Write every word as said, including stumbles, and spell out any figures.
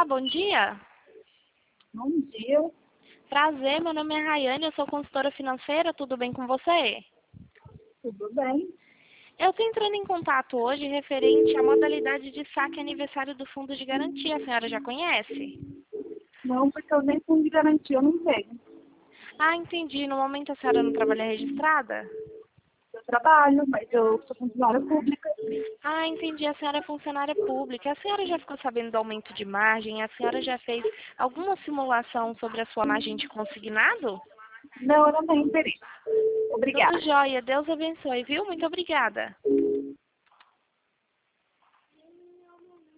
Olá, bom dia. Bom dia, Prazer, meu nome é Rayane, eu sou consultora financeira, tudo bem com você? tudo bem? Eu estou entrando em contato hoje referente à modalidade de saque aniversário do Fundo de Garantia. A senhora já conhece? Não, porque eu nem fundo de garantia eu não tenho. Ah, entendi. No momento a senhora não trabalha registrada? Eu trabalho, mas eu sou funcionária pública. Ah, entendi. A senhora é funcionária pública. A senhora já ficou sabendo do aumento de margem? A senhora já fez alguma simulação sobre a sua margem de consignado? Não, eu não tenho interesse. Tudo Obrigada. jóia. Deus abençoe, viu? Muito obrigada.